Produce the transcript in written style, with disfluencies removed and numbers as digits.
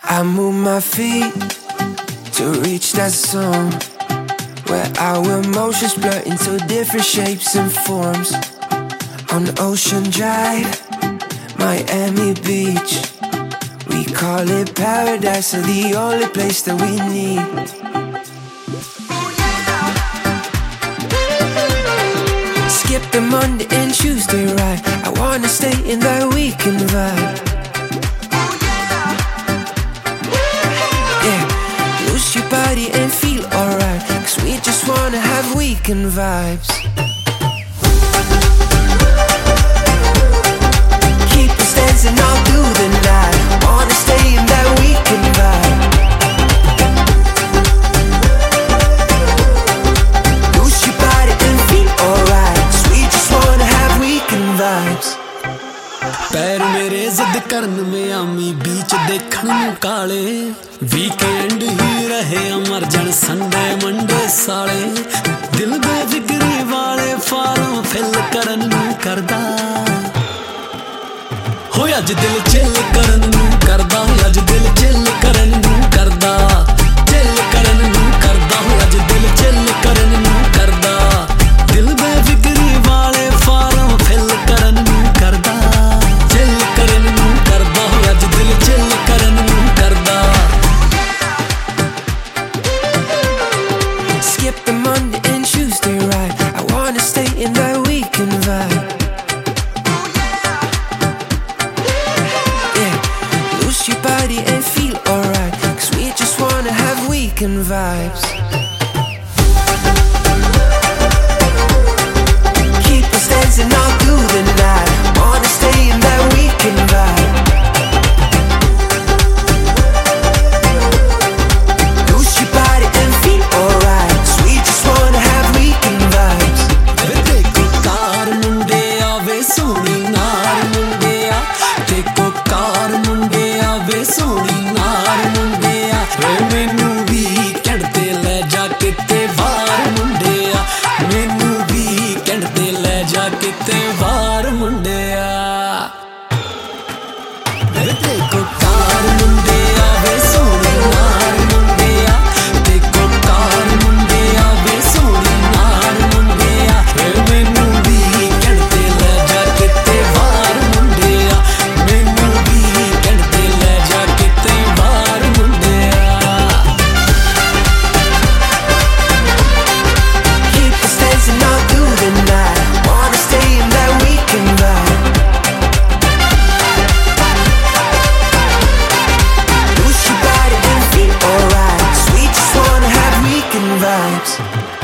I move my feet to reach that zone where our emotions blur into different shapes and forms. On Ocean Drive, Miami Beach, we call it paradise, or the only place that we need. Skip the Monday and Tuesday ride, I wanna stay in that weekend vibe. Lose your body and feel alright, 'cause we just wanna have weekend vibes. Keep us dancing all through the night, wanna stay in that weekend vibe. Lose your body and feel alright, 'cause we just wanna have weekend vibes. पैर मेरे जिद करन Miami बीच देखण नूं काले, weekend ही रहे अमर जन Sunday Monday साले। दिल बेफिक्री वाले फार्म फिल करन नूं करदा, हो अज दिल चिल करन नूं करदा, अज दिल चिल करन नूं करदा, चिल करन नूं करदा, हो अज दिल चिल करन नूं करदा। दिल बेफिक्री वाले फार्म फिल करन नूं करदा, चिल करन नूं करदा, हो अज दिल चिल करन नूं करदा। Skip the Monday and Tuesday ride, I wanna stay in that weekend vibe. Yeah, lose your body and feel alright, 'cause we just wanna have weekend vibes. Keep us dancing all through the night, wanna stay in that weekend vibe. Lose your body and feel alright, 'cause we just wanna have weekend vibes. देखो कार मुंडे आवे सोनी नार मुंडे आ, देखो कार मुंडे आवे सोनी नार मुंडे आ। वे मैनू भी कहते ले जा किते बाहर मुंडे आ, मैनू भी कहते ले जा किते बाहर मुंडे आ। देखो कार मुंडे आवे सोनी नार मुंडे आ, देखो कार मुंडे आवे सोनी नार मुंडे आ। वे मैनू भी कहते ले जा किते बाहर मुंडे आ, मैनू भी कहते ले जा किते बाहर मुंडे आ। Keep us dancing all through the night, wanna stay in that weekend vibe. Lose your body and feel alright, 'cause we just wanna have weekend vibes.